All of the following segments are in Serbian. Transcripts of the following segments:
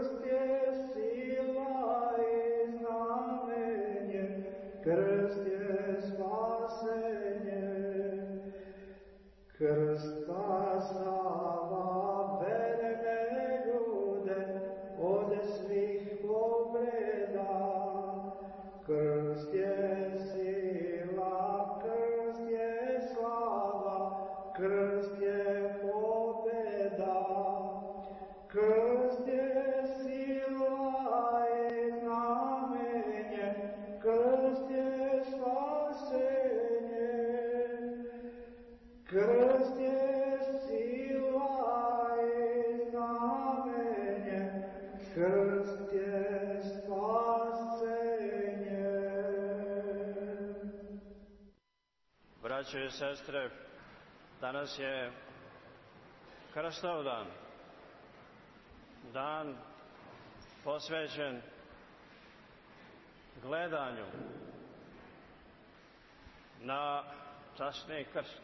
Krst je sila i znamenje, krst je spasenje, krst spasava verne ljude od svih povreda. Krst je sila, krst je slava, krst je pobjeda. Krst je sila i znamenje, krst je spasenje, krst je sila i znamenje, krst je spasenje. Braćo i sestre, danas je Krstov dan. Dan posvećen gledanju na časni krst.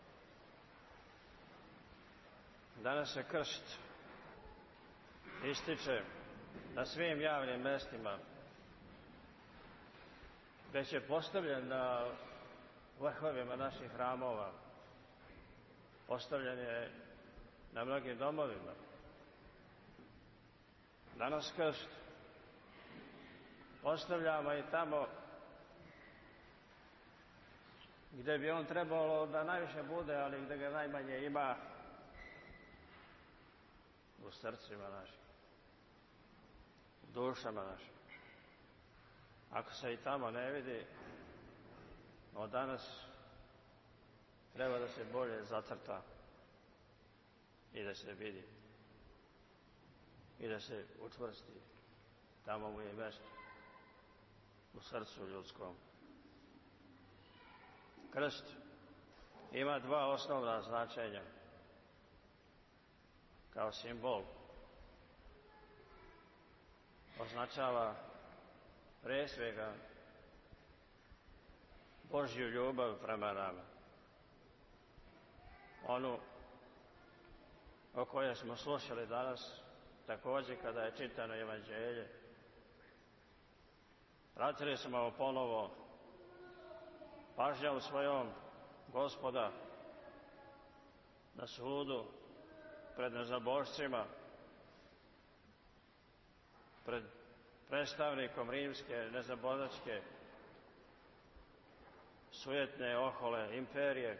Danas se krst ističe na svim javnim mjestima, već je postavljen na vrhovima naših hramova, postavljen je na mnogim domovima. Danas krst postavljamo i tamo gdje bi on trebalo da najviše bude, ali gdje ga najmanje ima, u srcima našim, u dušama našim. Ako se i tamo ne vidi, od danas treba da se bolje zacrta i da se vidi i da se učvrsti. Tamo mu je mjesto, u srcu ljudskom. Krst ima dva osnovna značenja. Kao simbol označava prije svega Božju ljubav prema nama. Onu o kojoj smo slušali danas, također kada je čitano evanđelje. Pratili smo ponovo pažnjom svojom Gospoda na sudu, pred nezabožcima, pred predstavnikom rimske nezabožačke sujetne ohole imperije.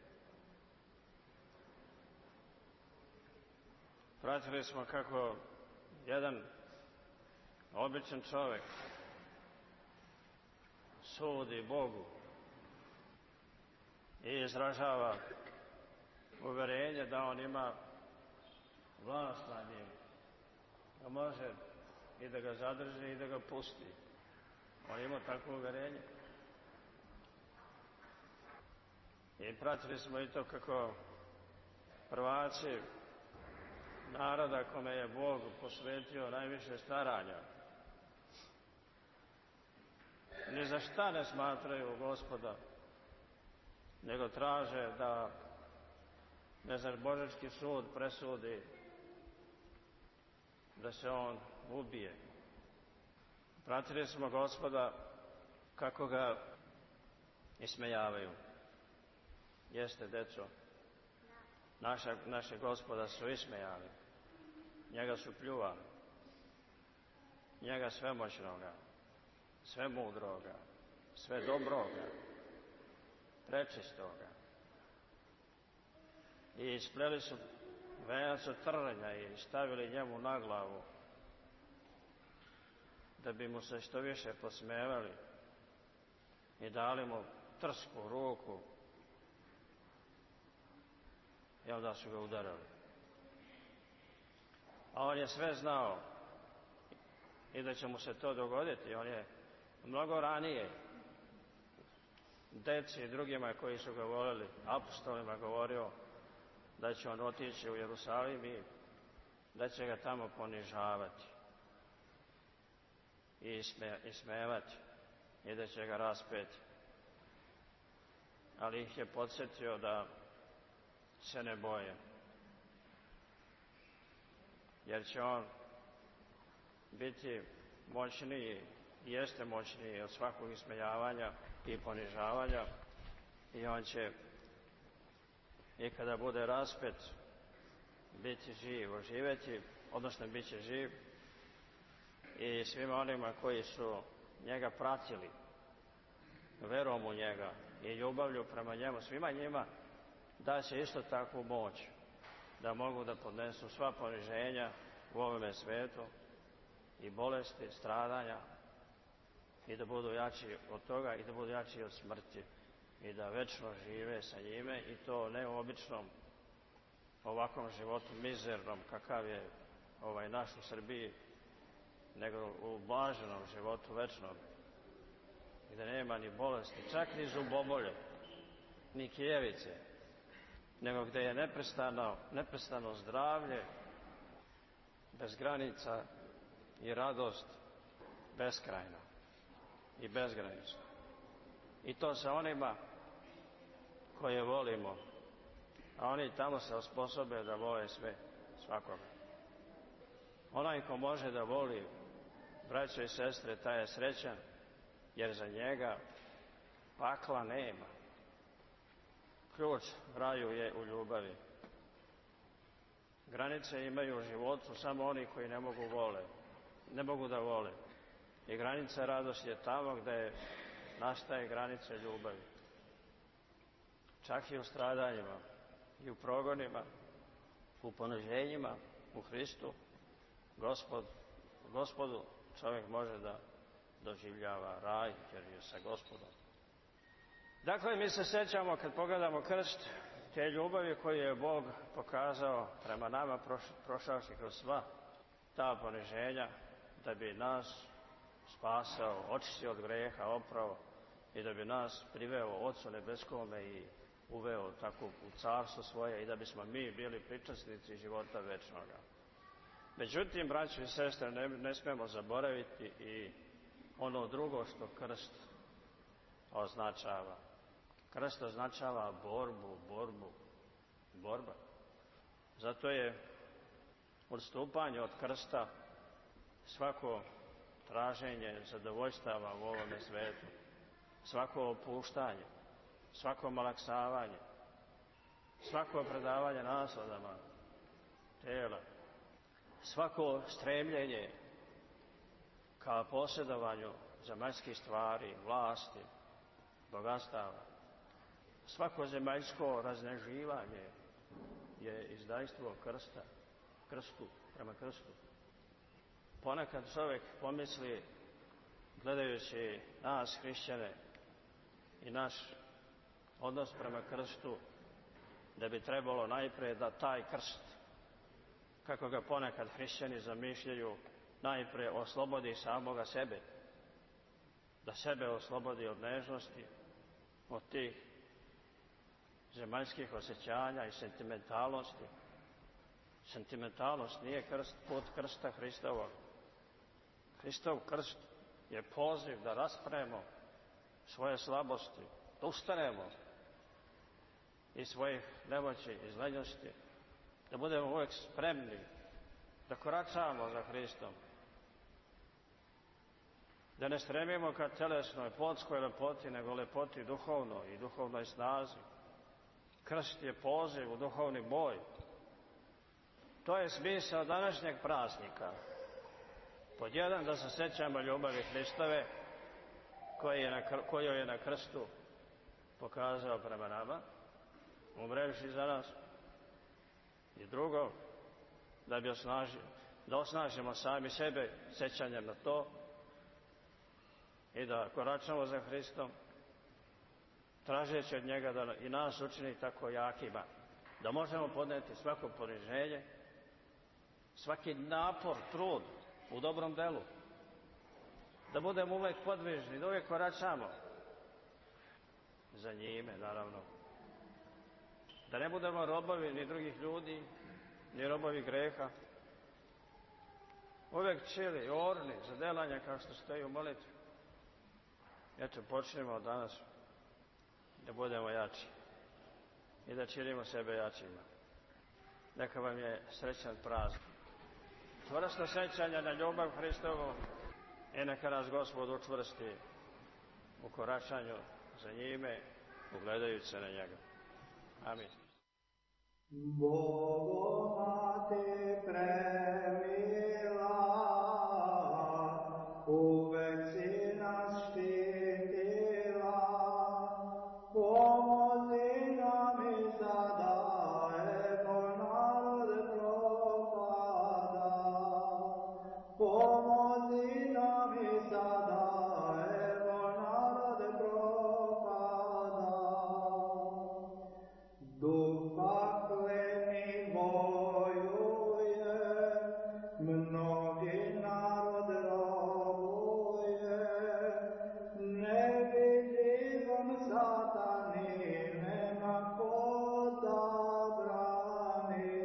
Pratili smo kako jedan običan čovjek sudi Bogu i izražava uverenje da on ima vlast nad njim, da može i da ga zadrži i da ga pusti. On ima takvo uverenje. I pratili smo i to kako prvaci naroda kome je Bog posvetio najviše staranja, ni za šta ne smatraju Gospoda, nego traže da nezabožački sud presudi da se on ubije. Pratili smo Gospoda kako ga ismejavaju. Jeste, deco, naše Gospoda su ismejali, njega su pljuvali, njega svemoćnoga, svemudroga, sve dobroga, prečistoga. I ispleli su venac od trnja i stavili njemu na glavu, da bi mu se što više posmevali i dali mu trsku ruku, i onda su ga udarali. A on je sve znao i da će mu se to dogoditi. On je mnogo ranije deci i drugima koji su ga volili, apostolima, govorio da će on otići u Jerusalim i da će ga tamo ponižavati i ismevati i da će ga raspeti. Ali ih je podsjetio da se ne boje, jer će on biti moćniji, jeste moćniji od svakog ismejavanja i ponižavanja, i on će, i kada bude raspet, biti živ, oživjeti, odnosno bit će živ, i svima onima koji su njega pratili, verom u njega i ljubavlju prema njemu, svima njima da će isto takvu moć da mogu da podnesu sva poniženja u ovome svijetu i bolesti, stradanja, i da budu jači od toga i da budu jači od smrti i da večno žive sa njime, i to ne u običnom ovakvom životu mizernom kakav je naš u Srbiji, nego u blaženom životu večnom, gdje nema ni bolesti, čak ni zubobolje, ni kijevice, nego gdje je neprestano zdravlje, bez granica, i radost beskrajna i bezgranična. I to sa onima koje volimo, a oni tamo se osposobe da vole sve, svakoga. Onaj ko može da voli braćo i sestre, taj je srećan, jer za njega pakla nema. Ključ raju je u ljubavi. Granice imaju u životu samo oni koji ne mogu da vole. I granica radosti je tamo gdje nastaje granica ljubavi. Čak i u stradanjima, i u progonima, u poniženjima, u Hristu, Gospodu čovjek može da doživljava raj, jer je sa Gospodom. Dakle, mi se sjećamo, kad pogledamo krst, te ljubavi koju je Bog pokazao prema nama, prošavši kroz sva ta poniženja, da bi nas spasao, očistio od greha, oprao, i da bi nas priveo Otcu nebeskome i uveo tako u carstvo svoje, i da bismo mi bili pričasnici života večnoga. Međutim, braćo i sestre, ne smemo zaboraviti i ono drugo što krst označava. Krst označava borba. Zato je odstupanje od krsta svako traženje zadovoljstava u ovome svijetu, svako opuštanje, svako malaksavanje, svako predavanje nasladama tela, svako stremljenje ka posjedovanju zemaljskih stvari, vlasti, bogatstava, svako zemaljsko razneživanje je izdajstvo prema krstu. Ponekad čovjek pomisli, gledajući nas hrišćane i naš odnos prema krstu, da bi trebalo najprije da taj krst, kako ga ponekad hrišćani zamišljaju, najprije oslobodi samoga sebe, da sebe oslobodi od nežnosti, od tih zemaljskih osjećanja i sentimentalnosti. Sentimentalnost nije put krsta Hristovog. Hristov krst je poziv da raspremo svoje slabosti, da ustanemo iz svojih nemoći, iz lenjosti, da budemo uvijek spremni, da koračamo za Hristom, da ne stremimo ka telesnoj, plotskoj lepoti, nego lepoti duhovnoj i duhovnoj snazi. Krst je poziv u duhovni boj. To je smisao današnjeg praznika. Pod jedan, da se sjećamo ljubavi Hristove koju je na krstu pokazao prema nama, umrevši za nas. I drugo, da osnažimo sami sebe sjećanjem na to i da koračamo za Hristom, tražeći od njega da i nas učini tako jakima, da možemo podnijeti svako poniženje, svaki napor, trud u dobrom delu, da budemo uvijek podvižni, da uvijek koračamo za njime, naravno. Da ne budemo robovi ni drugih ljudi, ni robovi greha, uvijek čili, orni za delanja kao što stoji u molitvi. Eto, počnemo danas da budemo jači i da činimo sebe jačima. Neka vam je srećan praznik. čvrsto sećanje na ljubav Hristovu i neka nas Gospod učvrsti u koračanju za njime, ugledajući se na njega. Amin. Bogo Mate premila, uvek si nas štitila, pomozi nam i sada, ego narod propada. Pomozi nam i sada, ego narod propada. Duh pakleni vojuje, mnogi narod robuje, nevidljivom satani nema ko zabrani.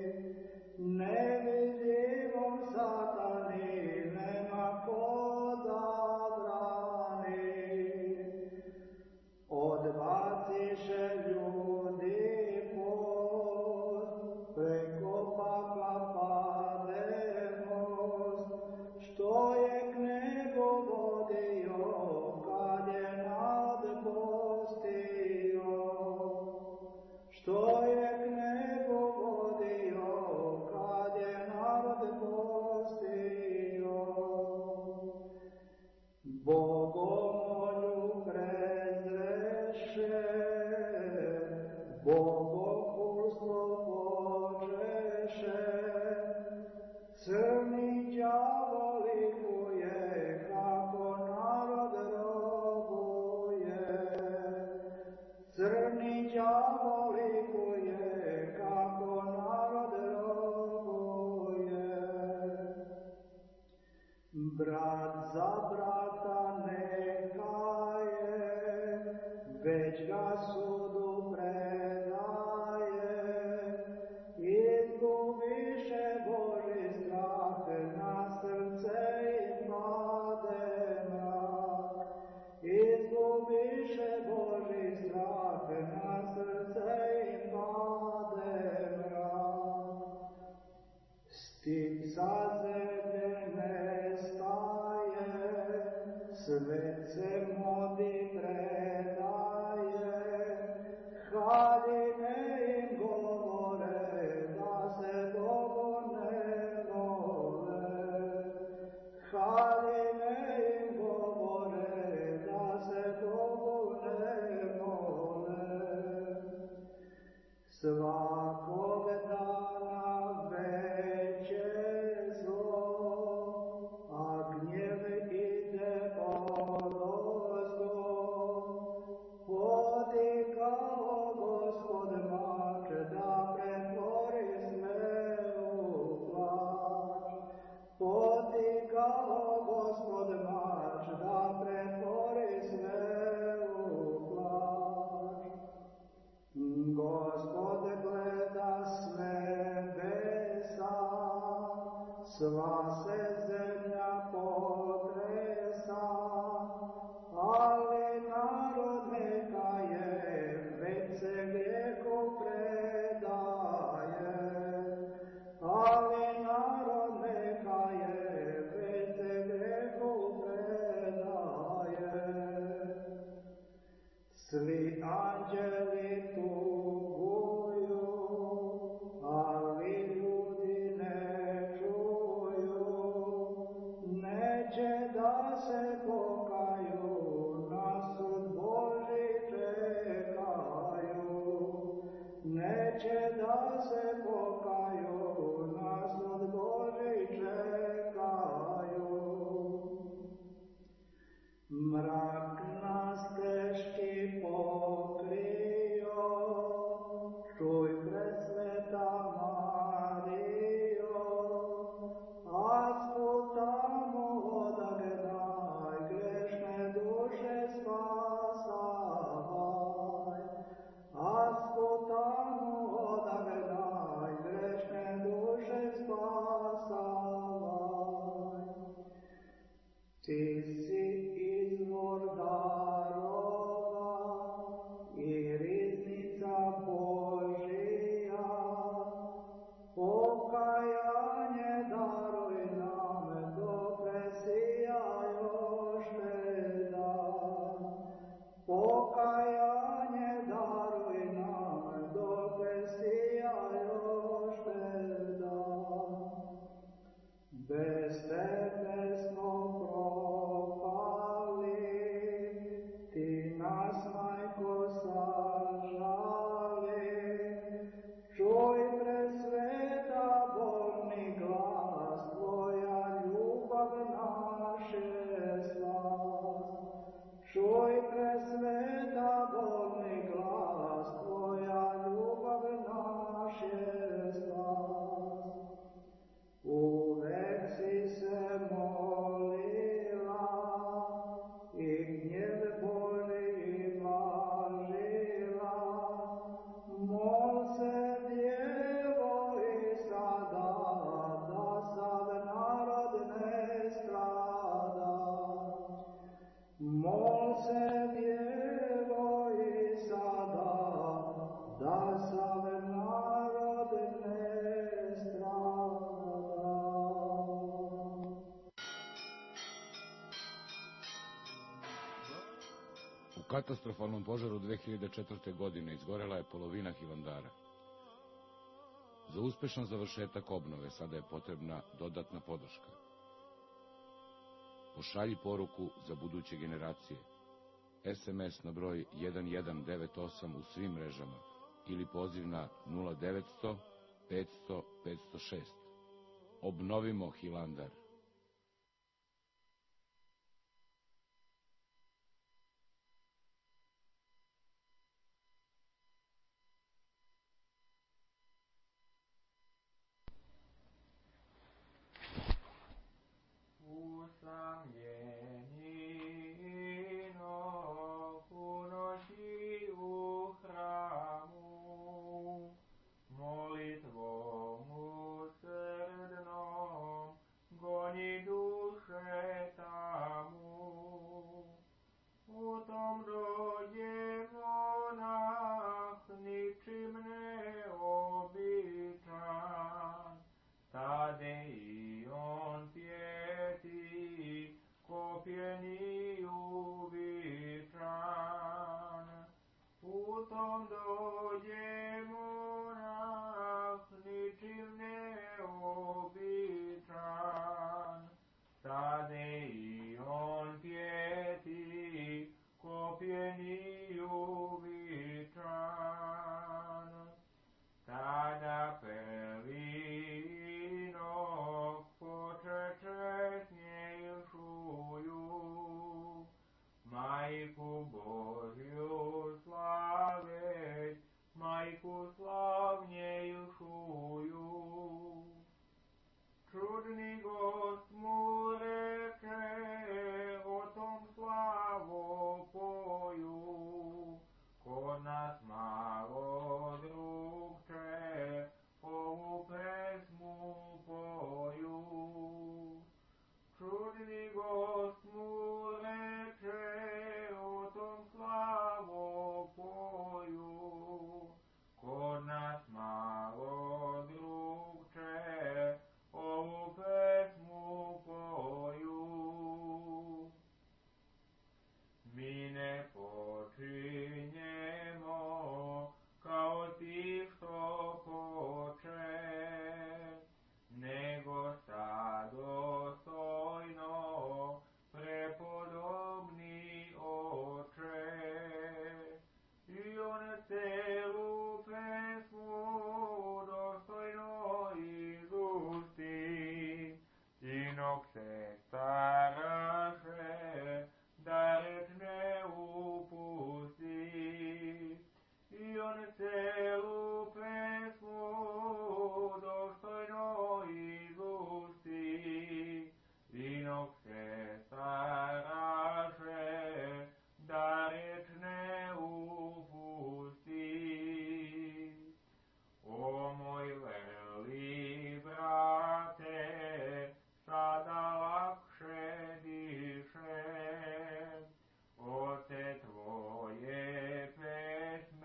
Nevidljivom satani nema ko zabrani. Odbaciše ljudi post, preko pakla pade most, što je k nebu vodio, kad je narod postio. Što je k nebu vodio, kad je narod postio. Bogomolju prezreše, bogohulstvo počeše, crni đavo likuje, kako narod robuje. Crni đavo likuje, kako narod robuje. Brat za brata neka je, već ga sudu predaje. Izgubiše Boži strah, na srce im pade mrak. Izgubiše Boži strah, na srce im pade mrak. Stid sa zemlje nestaje, svet se modi predaje. Haljine im govore, da se Bogu ne mole. Haljine im govore, da se Bogu ne mole. Svakog dana veće zlo, a gnjev ide odozgo. Podigao Gospod mač, da pretvori sve u plač. Podigao Gospod mač, da pretvori sve u plač. Gospod gleda s nebesa, sva se zemlja potresa, ali narod neka je, već se grijehu predaje. Ali narod neka je, već se grijehu predaje. Svi anđeli tuguju, ali ljudi ne čuju. Neće da se pokaju, na sud Boži čekaju. Neće da se pokaju, na sud Boži čekaju. Mrak nas teški pokrio, čuj presveta Marijo, a sputamo odagnaj, grešne duše spasavaj. A sputamo odagnaj, grešne duše spasavaj. Ti si izvor darova i riznica Božija, pokajanje darova. pesmo propali, ti nas, Majko, sažali, čuj presveta bolni glas, tvoja ljubav naše slas. Čuj presveta bolni glas, tvoja ljubav naše slas. Uvek si se molila i gnjev bolji blažila, mol se djevo i sada, da sav narod ne strada. Mol se djevo i sada, da sav narod ne strada. U katastrofalnom požaru 2004. godine izgorela je polovina Hilandara. Za uspešan završetak obnove sada je potrebna dodatna podrška. Pošalji poruku za buduće generacije. SMS na broj 1198 u svim mrežama ili poziv na 0900 500 506. Obnovimo Hilandar.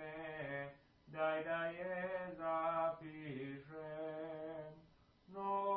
daj da je zapišem, no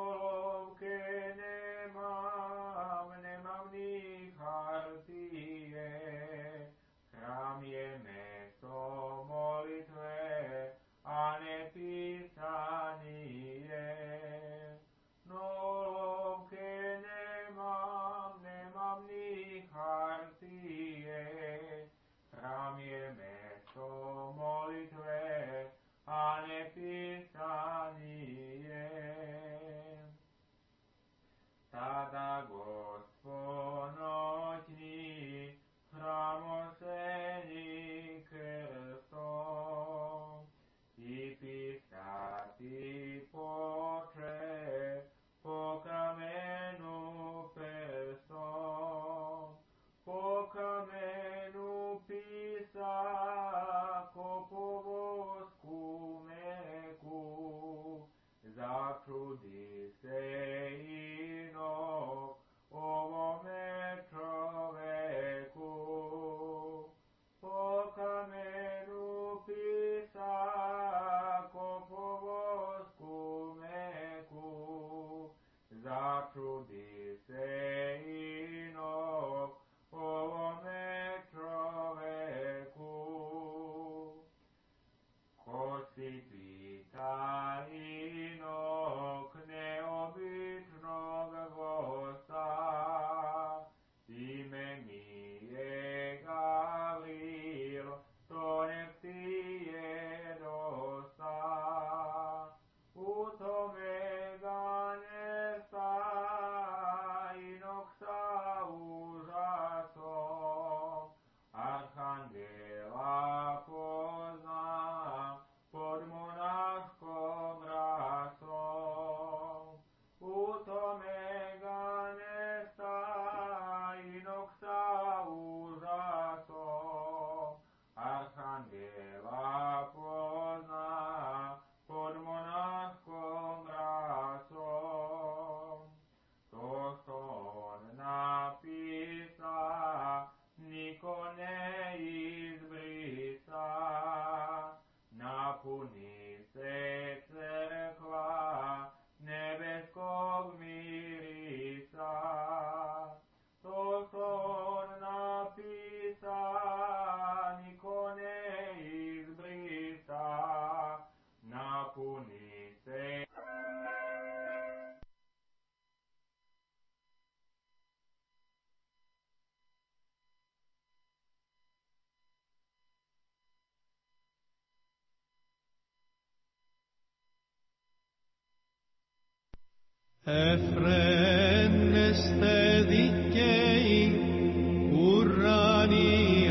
Εφραίνεστε δικαίοι, ουράνοι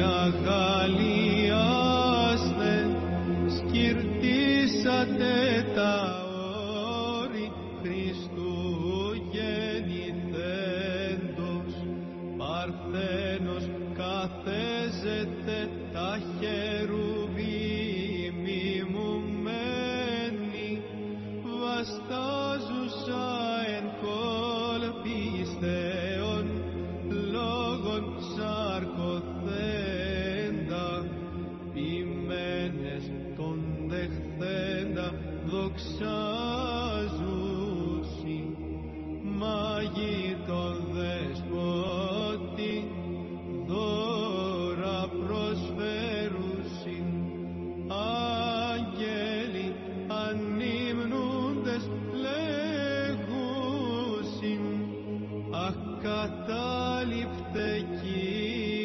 αγαλιάστε, σκυρτήσατε τα όρη Χριστού γεννηθέντος, Παρθένος καθέζεται τα χερουβίμ μιμουμένη, βαστάζουσα εν κολπιστέων λόγων σαρκωθέντα, ποιμένες τον δεχθέντα δοξάζουσι, μάγοι τον δεσπότη δώρα προσφέρουσι, άγγελοι ανύμνούντες λέγουσιν, ακατάληπτε Κύριε